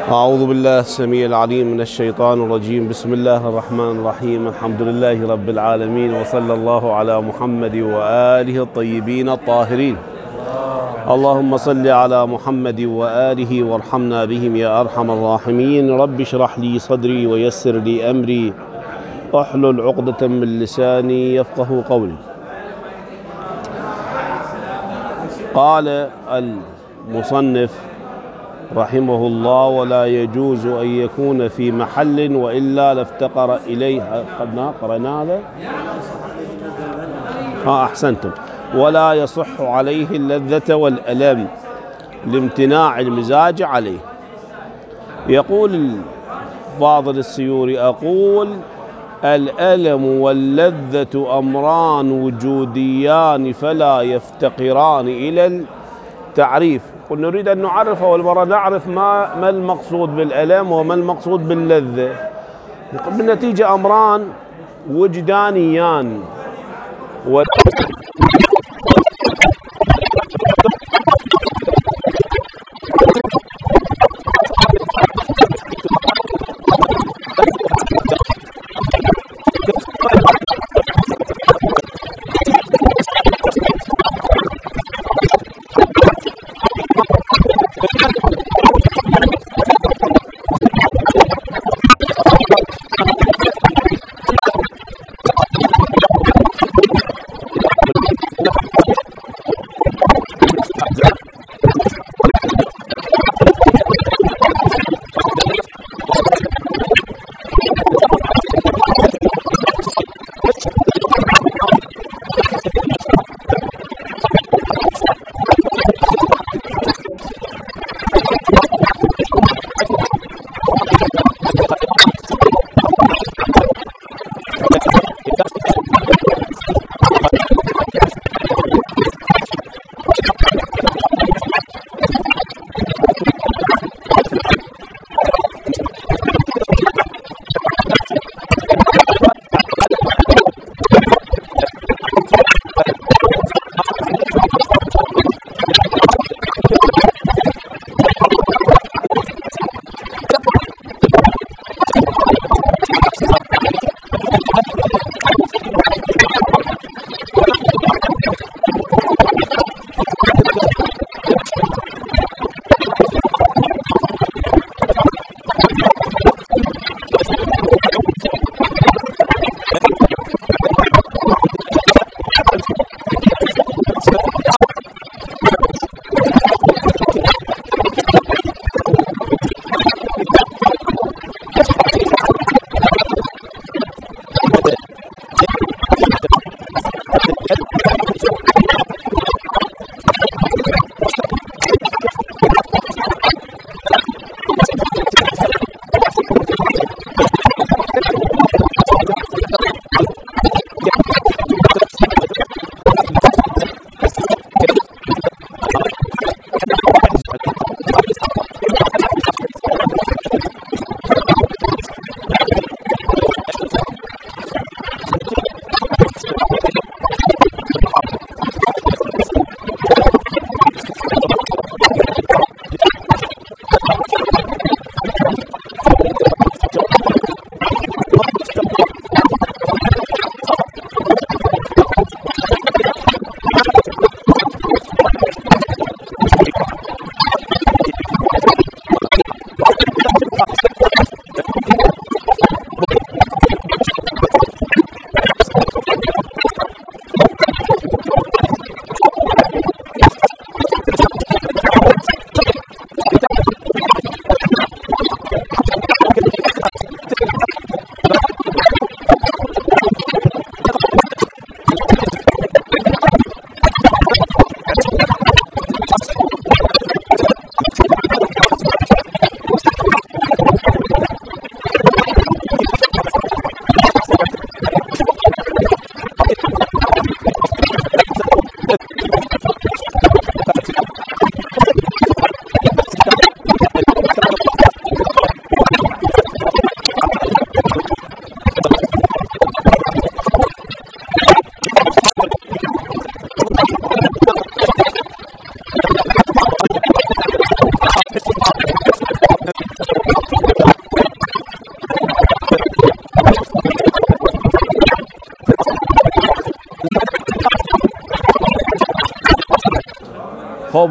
أعوذ بالله السميع العليم من الشيطان الرجيم. بسم الله الرحمن الرحيم. الحمد لله رب العالمين، وصلى الله على محمد وآله الطيبين الطاهرين. اللهم صل على محمد وآله وارحمنا بهم يا أرحم الراحمين. رب اشرح لي صدري ويسر لي أمري واحلل عقدة من لساني يفقه قولي. قال المصنف رحمه الله: ولا يجوز أن يكون في محل وإلا لافتقر إليه. قرأنا هذا؟ أحسنتم. ولا يصح عليه اللذة والألم لامتناع المزاج عليه. يقول فاضل السيوري: أقول الألم واللذة أمران وجوديان فلا يفتقران إلى التعريف. قل نريد أن نعرف أول مرة نعرف ما المقصود بالألم وما المقصود باللذة. بالنتيجة أمران وجدانيان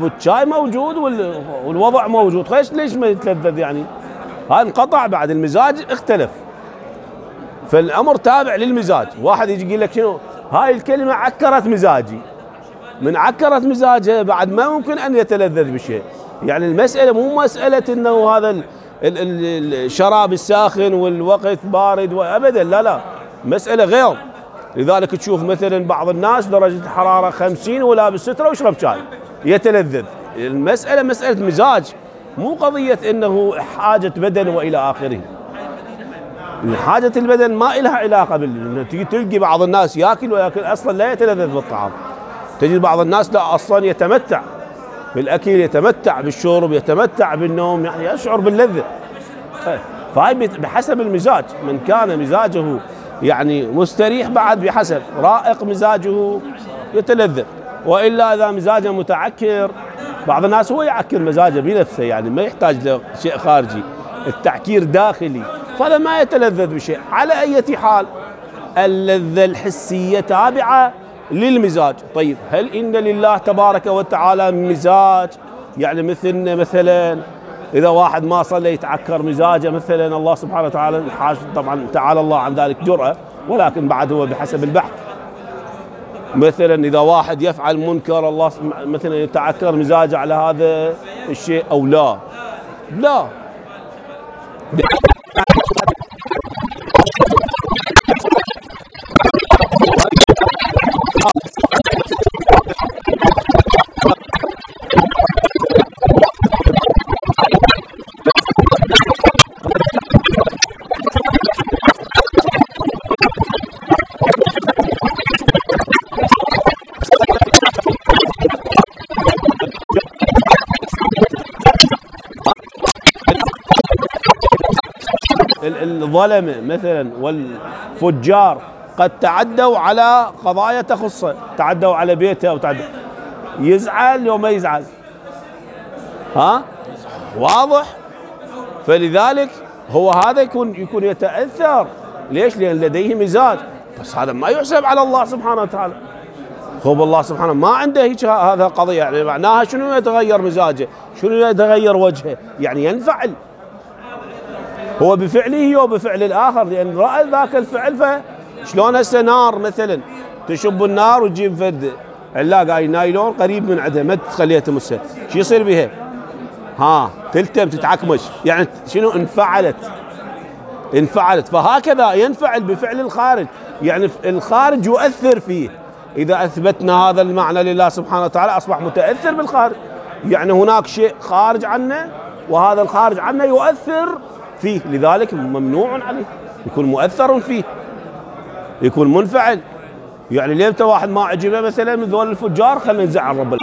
والشاي موجود والوضع موجود، ليش ما يتلذذ يعني؟ هذا انقطع بعد، المزاج اختلف. فالامر تابع للمزاج. واحد يجي يقول لك شنو هاي الكلمه عكرت مزاجي، من عكرت مزاجه بعد ما ممكن ان يتلذذ بشيء. يعني المساله مو مساله انه هذا الشراب الساخن والوقت بارد ابدا، لا، مساله غير. لذلك تشوف مثلا بعض الناس درجه الحراره 50 ولابس ستره ويشرب شاي يتلذذ. المساله مساله مزاج، مو قضيه انه حاجه بدن والى اخره. حاجة البدن ما لها علاقة تجي تلقي بعض الناس ياكل ولكن اصلا لا يتلذذ بالطعام. تجد بعض الناس لا اصلا يتمتع بالاكل، يتمتع بالشرب، يتمتع بالنوم، يعني يشعر باللذة. فهي بحسب المزاج، من كان مزاجه يعني مستريح بعد بحسب رائق مزاجه يتلذذ، والا اذا مزاجه متعكر، بعض الناس هو يعكر مزاجه بنفسه، يعني ما يحتاج لشيء خارجي، التعكير داخلي، فهذا ما يتلذذ بشيء. على أي حال اللذة الحسية تابعة للمزاج. طيب هل إن لله تبارك وتعالى مزاج؟ يعني مثلا إذا واحد ما صلى يتعكر مزاجه مثلا، الله سبحانه وتعالى طبعا تعالى الله عن ذلك جرأة، ولكن بعد هو بحسب البحث. مثلا إذا واحد يفعل منكر الله مثلا يتعكر مزاجه على هذا الشيء أو لا. الظلمة مثلا والفجار قد تعدوا على قضايا تخصه، تعدوا على بيته أو يزعل لو ما يزعل، واضح. فلذلك هو هذا يكون يتأثر. ليش؟ لأن لديه مزاج، بس هذا ما يحسب على الله سبحانه وتعالى. هو الله سبحانه ما عنده هيك هذا قضية، يعني معناها شنو يتغير مزاجه، شنو يتغير وجهه، يعني ينفعل هو بفعله وبفعل الآخر، لأن رأى ذاك الفعل. فشلون هسه نار مثلا تشب النار وتجيب فد علاقة نايلون قريب من عندها ما تخليها تمسها، شو يصير بها؟ تلتم تتعكمش، يعني شنو انفعلت. فهكذا ينفعل بفعل الخارج، يعني الخارج يؤثر فيه. إذا أثبتنا هذا المعنى لله سبحانه وتعالى أصبح متأثر بالخارج، يعني هناك شيء خارج عنه وهذا الخارج عنه يؤثر فيه، لذلك ممنوع عليه يكون مؤثر فيه، يكون منفعل. يعني ليه واحد ما عجبه مثلا من ذول الفجار خلينا نزعل رب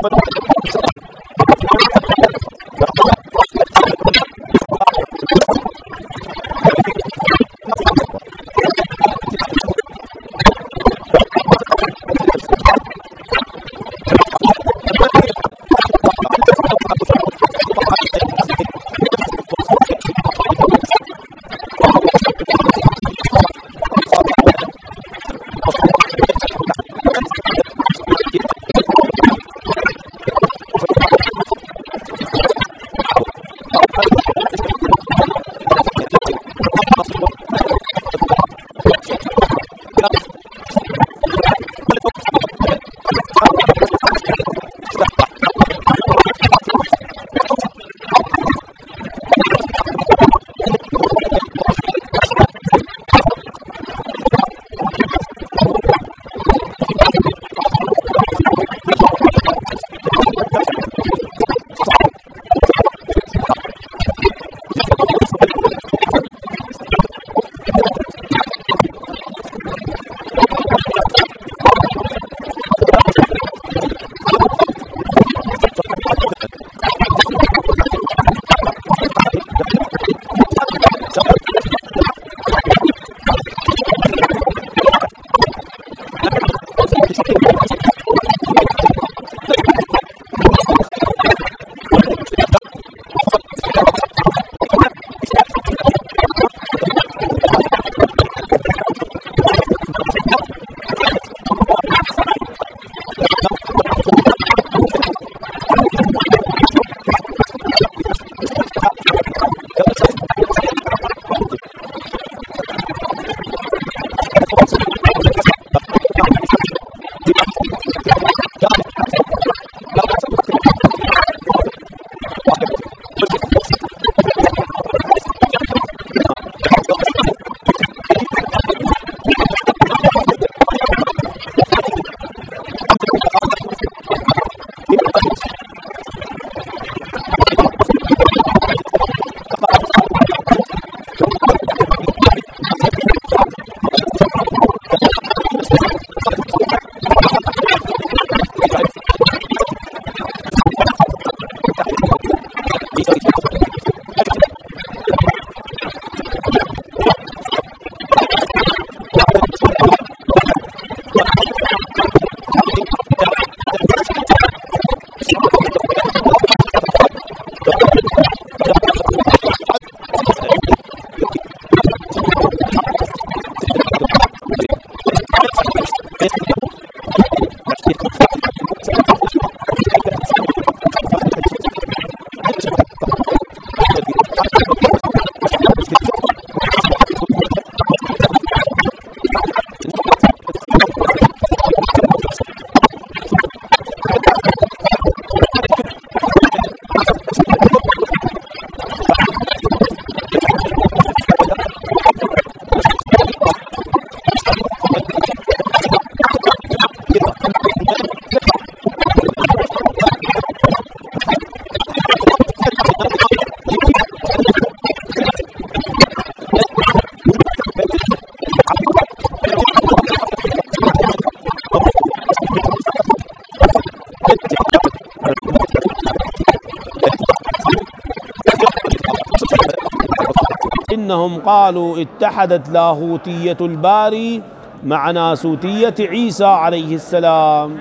إنهم قالوا اتحدت لاهوتية الباري مع ناسوتية عيسى عليه السلام،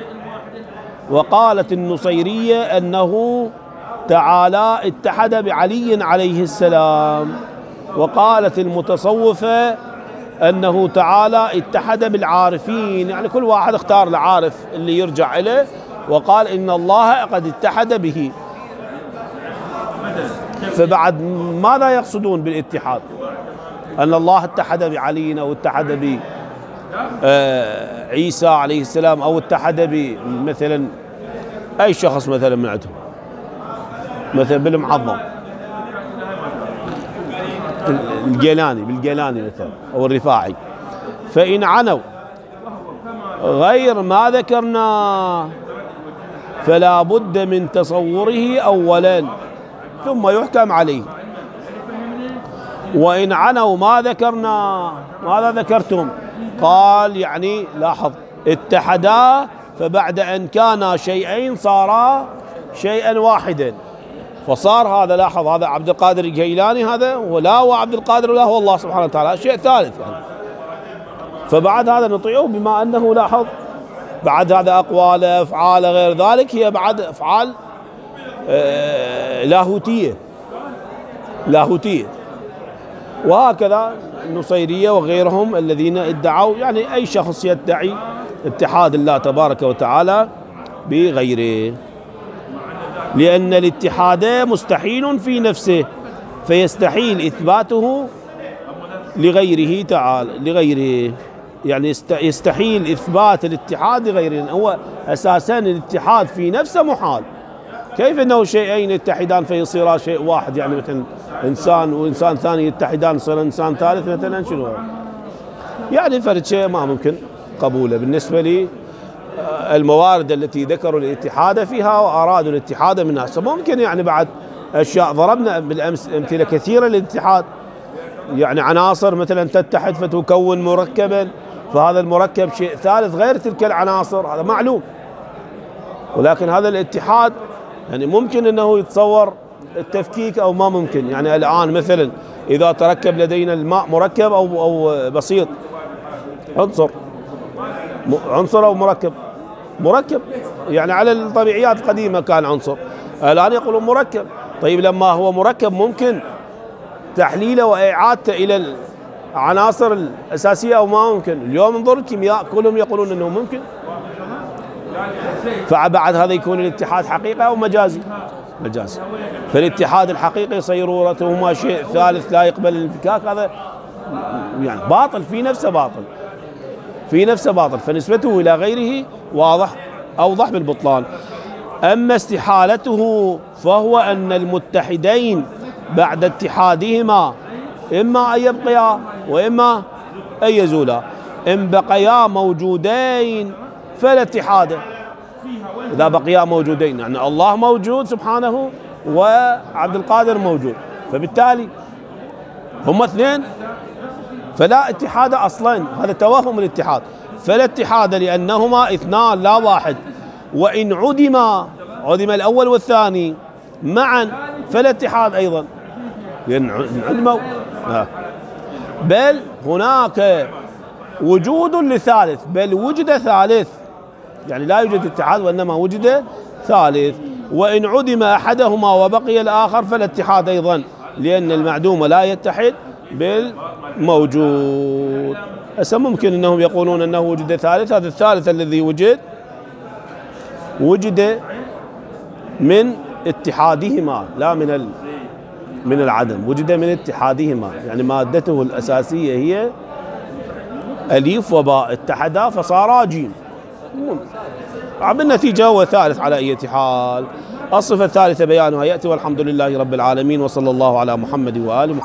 وقالت النصيرية أنه تعالى اتحد بعلي عليه السلام، وقالت المتصوفة أنه تعالى اتحد بالعارفين، يعني كل واحد اختار العارف اللي يرجع إليه وقال إن الله قد اتحد به. فبعد ماذا يقصدون بالاتحاد؟ أن الله اتحد بعلي أو اتحد بعيسى عليه السلام أو اتحد بمثلا أي شخص مثلا من عندهم، مثلا بالمعظم بالجيلاني مثلا أو الرفاعي، فإن عنوا غير ما ذكرنا فلا بد من تصوره أولا ثم يحكم عليه. وإن عنوا ما ذكرنا، ماذا ذكرتم؟ قال يعني لاحظ اتحدا فبعد أن كانا شيئين صارا شيئا واحدا. فصار هذا، لاحظ، هذا عبد القادر الجيلاني، هذا ولا هو عبد القادر ولا هو الله سبحانه وتعالى، شيء ثالث يعني. فبعد هذا نطيعه بما أنه، لاحظ، بعد هذا أقواله أفعاله غير ذلك هي بعد أفعال لاهوتية. وهكذا النصيرية وغيرهم الذين ادعوا، يعني أي شخص يدعي اتحاد الله تبارك وتعالى بغيره، لأن الاتحاد مستحيل في نفسه، فيستحيل إثباته لغيره تعالى، يعني يستحيل إثبات الاتحاد لغيره. هو أساسا الاتحاد في نفسه محال. كيف أنه شيئين يتحدان فيصيرا شيء واحد؟ يعني مثلا إنسان وإنسان ثاني يتحدان يصير إنسان ثالث مثلا، شنو يعني؟ فرد شيء ما ممكن قبوله بالنسبة لي. الموارد التي ذكروا الاتحاد فيها وأرادوا الاتحاد منها ممكن، يعني بعد أشياء ضربنا بالأمس أمثلة كثيرة للاتحاد، يعني عناصر مثلا تتحد فتكون مركبا، فهذا المركب شيء ثالث غير تلك العناصر، هذا معلوم. ولكن هذا الاتحاد يعني ممكن أنه يتصور التفكيك أو ما ممكن. يعني الآن مثلا إذا تركب لدينا الماء مركب أو بسيط، عنصر أو مركب، يعني على الطبيعيات القديمة كان عنصر، الآن يقولون مركب. طيب لما هو مركب ممكن تحليله وإعادته إلى العناصر الأساسية أو ما ممكن؟ اليوم انظر الكيمياء كلهم يقولون أنه ممكن. فبعد هذا يكون الاتحاد حقيقة أو مجازي. فالاتحاد الحقيقي صيرورته شيء ثالث لا يقبل الانفكاك، هذا يعني باطل في نفسه باطل، فنسبته إلى غيره أوضح بالبطلان. أما استحالته فهو أن المتحدين بعد اتحادهما إما أن يبقيا وإما أن يزولا. إن بقيا موجودين فلا اتحاد. إذا بقيا موجودين يعني الله موجود سبحانه وعبد القادر موجود، فبالتالي هم اثنين، فلا اتحاد أصلا، هذا توهم الاتحاد. فلا اتحاد لأنهما اثنان لا واحد. وإن عدم الأول والثاني معا فلا اتحاد أيضا، لأن عدموا. بل هناك وجود لثالث، بل وجد ثالث، يعني لا يوجد اتحاد وإنما وجد ثالث. وإن عدم أحدهما وبقي الآخر فلا اتحاد أيضا، لأن المعدوم لا يتحد بالموجود. هسه ممكن أنهم يقولون أنه وجد ثالث، هذا الثالث الذي وجد من اتحادهما لا من العدم، وجد من اتحادهما، يعني مادته الأساسية هي أليف وباء، اتحدا فصارا جيم. بالنتيجة هو ثالث على أي حال. الصفة الثالثة بيانها يأتي، والحمد لله رب العالمين، وصلى الله على محمد وآله.